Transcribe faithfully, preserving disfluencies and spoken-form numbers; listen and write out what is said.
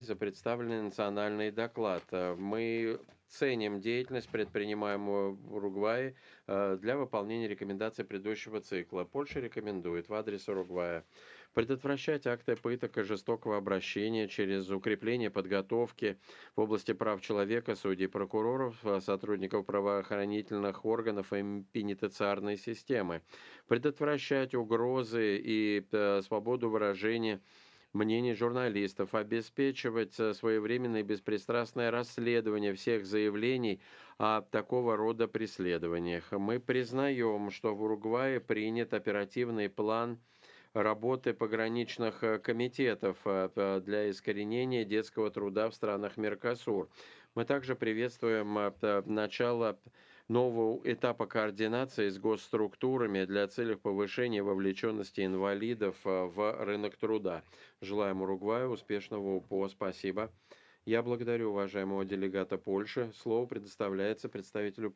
за представленный национальный доклад. Э, Мы ценим деятельность, предпринимаемую в Уругвае э, для выполнения рекомендаций предыдущего цикла. Польша рекомендует в адрес Уругвая предотвращать акты пыток и жестокого обращения через укрепление подготовки в области прав человека, судей, прокуроров, э, сотрудников правоохранительных органов и пенитенциарной системы, предотвращать угрозы и э, свободу выражения мнений журналистов, обеспечивать э, своевременное и беспристрастное расследование всех заявлений о такого рода преследованиях. Мы признаем, что в Уругвае принят оперативный план работы пограничных э, комитетов э, п- для искоренения детского труда в странах Меркосур. Мы также приветствуем э, п- начало нового этапа координации с госструктурами для целей повышения вовлеченности инвалидов э, в рынок труда. Желаем Уругваю успешного УПО. Спасибо. Я благодарю уважаемого делегата Польши. Слово предоставляется представителю